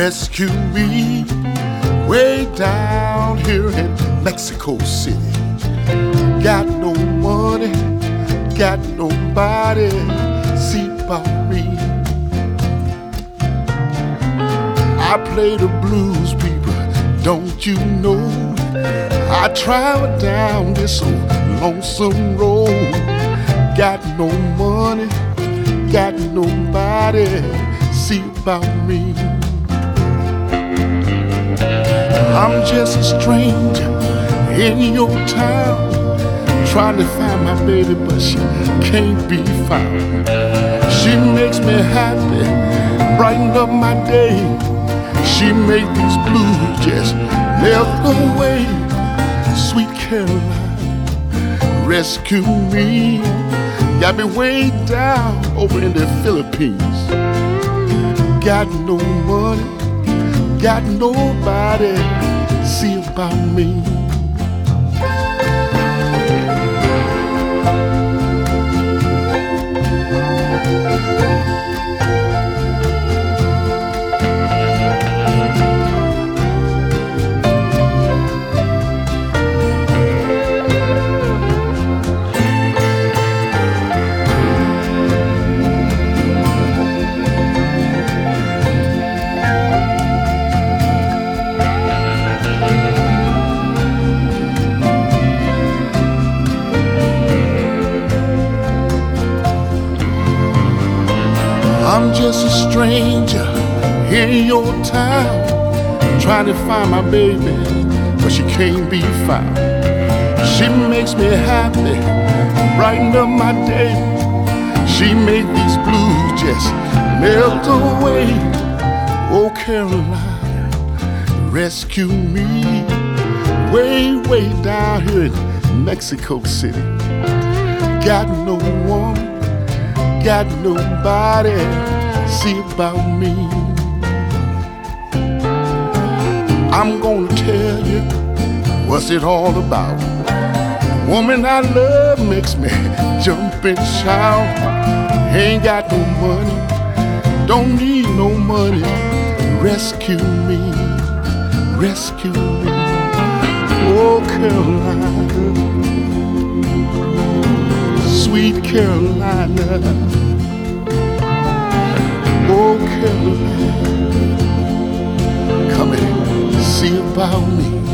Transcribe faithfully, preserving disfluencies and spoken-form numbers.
rescue me way down here in Mexico City. Got no money, got nobody, see about me. I play the blues, people, don't you know? I travel down this old lonesome road. Got no money, got nobody, see about me. I'm just a stranger in your town, trying to find my baby, but she can't be found. She makes me happy, brighten up my day. She make these blues just melt away. Sweet Caroline, rescue me. Got me way down over in the Philippines. Got no money, got nobody, see about me. I'm just a stranger in your town, trying to find my baby, but she can't be found. She makes me happy, brighten up my day. She make these blues just melt away. Oh, Caroline, rescue me way, way down here in Mexico City. Got no woman, got nobody, see about me. I'm gonna tell you what's it all about. The woman I love makes me jump and shout. Ain't got no money, don't need no money, rescue me, rescue me. Oh, Carolina, sweet Carolina. Oh, Caroline, come and see about me.